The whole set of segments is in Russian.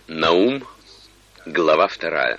Наум, глава 2.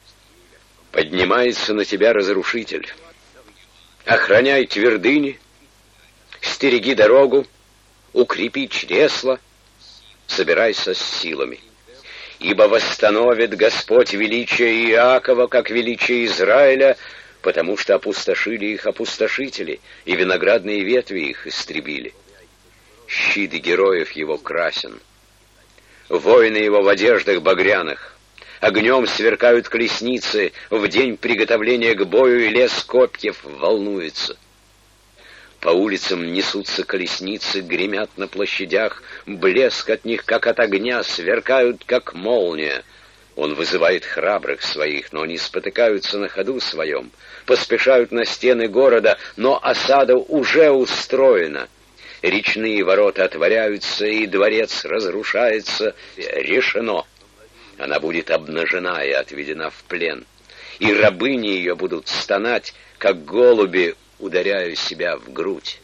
Поднимается на тебя разрушитель. Охраняй твердыни, стереги дорогу, укрепи чресла, собирайся с силами. Ибо восстановит Господь величие Иакова, как величие Израиля, потому что опустошили их опустошители, и виноградные ветви их истребили. Щит героев его красен, воины его в одеждах багряных, огнем сверкают колесницы, в день приготовления к бою и лес копьев волнуется. По улицам несутся колесницы, гремят на площадях, блеск от них, как от огня, сверкают, как молния. Он вызывает храбрых своих, но они спотыкаются на ходу своем, поспешают на стены города, но осада уже устроена. Речные ворота отворяются, и дворец разрушается. Решено. Она будет обнажена и отведена в плен, и рабыни ее будут стонать, как голуби, ударяя себя в грудь.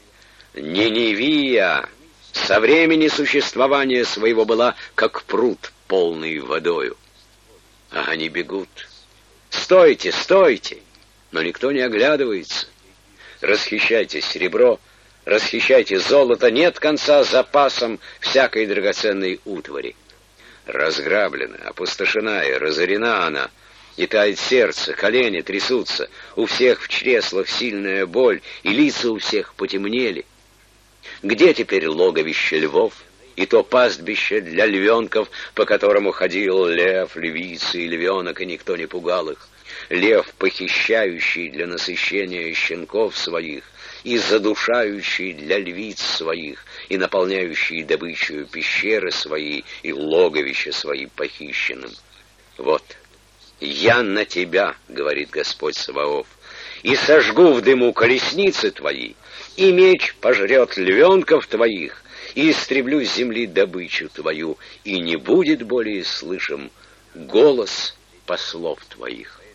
Ниневия со времени существования своего была, как пруд, полный водою. А они бегут. Стойте, стойте! Но никто не оглядывается. Расхищайте серебро, расхищайте золото, нет конца запасам всякой драгоценной утвари. Разграблена, опустошена и разорена она, и тает сердце, колени трясутся, у всех в чреслах сильная боль, и лица у всех потемнели. Где теперь логовище львов, и то пастбище для львенков, по которому ходил лев, львица и львенок, и никто не пугал их? Лев, похищающий для насыщения щенков своих, и задушающий для львиц своих, и наполняющий добычей пещеры свои, и логовища свои похищенным. Вот, я на тебя, говорит Господь Саваоф, и сожгу в дыму колесницы твои, и меч пожрет львенков твоих, и истреблю с земли добычу твою, и не будет более слышим голос послов твоих.